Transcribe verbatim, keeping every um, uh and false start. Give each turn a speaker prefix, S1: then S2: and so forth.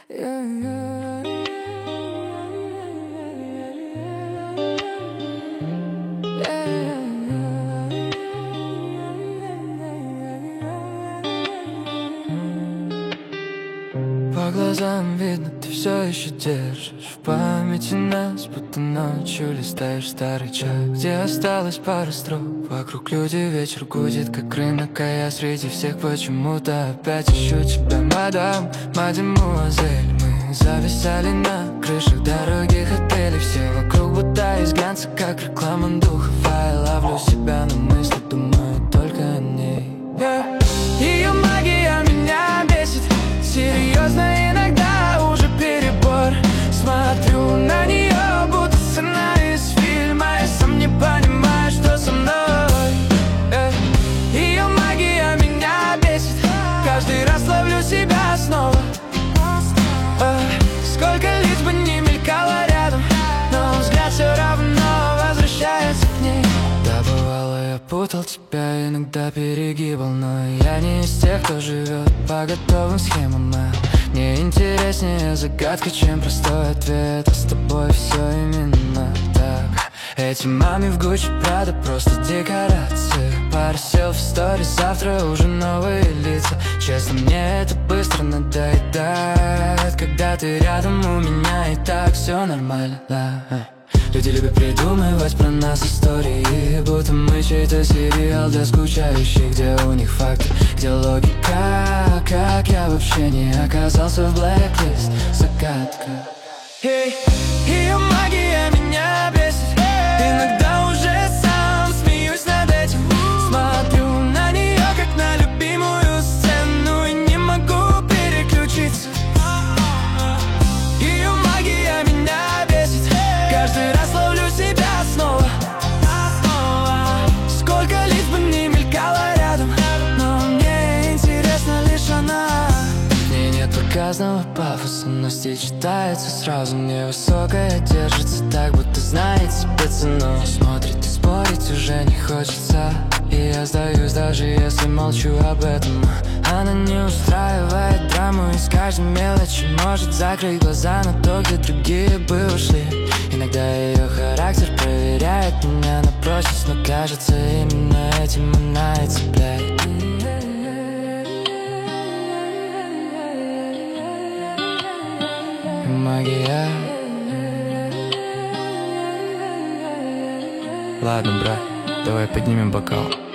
S1: По глазам видно, ты все еще держишь в памяти нас, будто ночью листаешь старый чай, где осталось пара строк. Вокруг люди, вечер гудит, как рынок, а я среди всех почему-то опять ищу тебя, мадам, мадемуазель. Мы зависали на крышах дорогих отелей, все вокруг будто из глянца, как реклама духов. А я ловлю себя на мысли, думаю только о ней. yeah. Ее магия меня бесит, серьезно, иногда уже перебор. Смотрю на нее, будто сценарий из фильма, я сам не понимаю, что со мной. yeah. Ее магия меня бесит, каждый раз ловлю себя снова. uh, Сколько лиц бы не мелькало рядом, но взгляд все равно возвращается к ней. Да, бывало, я путал тебя, иногда перегибал, но я не из тех, кто живет по готовым схемам. а Мне интереснее загадка, чем простой ответ, а с тобой все именно так. Эти мамы в Гуччи, Прада, просто декорации. Пара селфи, стори, завтра уже новые лица. Честно, мне это быстро надоедает, когда ты рядом, у меня и так все нормально, да. Люди любят придумывать про нас истории, будто мы чей-то сериал для скучающих, где у них факты, где логика. Как я вообще не оказался в блэк-лист, загадка. hey. Ее магия меня бесит, иногда уже сам смеюсь над этим. Смотрю на нее, как на любимую сцену, и не могу переключиться. Ее магия меня бесит, каждый раз ловлю себя снова. Сколько лиц бы не мелькало рядом, но мне интересна лишь она. В ней нет показного пафоса, но стиль читается сразу. Невысокая, держится так, будто знает себе цену. Смотрит и спорить уже не хочется, и я сдаюсь, даже если молчу об этом. Она не устраивает драму, и с каждой мелочи может закрыть глаза на то, где другие бы ушли. Иногда ее характер проверяет меня на прочность, но кажется, именно этим она и цепляет. Магия. Ладно, брат, давай поднимем бокал.